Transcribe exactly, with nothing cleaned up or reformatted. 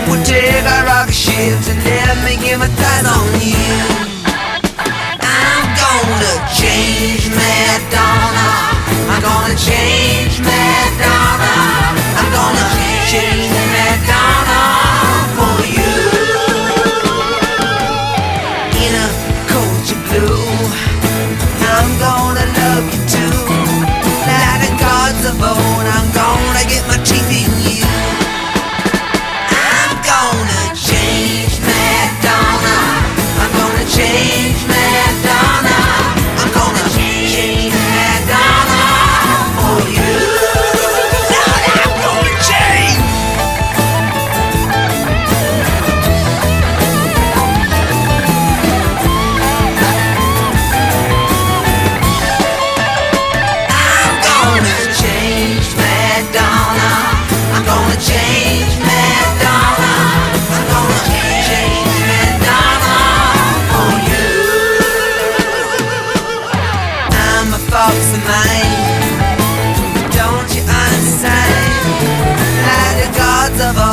We'll take our rocket ships and let me get my thighs on you. I'm gonna change Madonna. I'm gonna change Madonna. I'm gonna change Madonna for you. In a coach of blue, I'm gonna love you too. Like the gods of old, I'm gonna get my teeth in you. I'm gonna change Madonna. I'm gonna change Madonna. I'm gonna change Madonna for you. Lord, I'm gonna change. I'm gonna change Madonna. I'm gonna change Madonna. I'm gonna change Madonna for you. I'm a fox of mine. Don't you understand? Like the gods of old.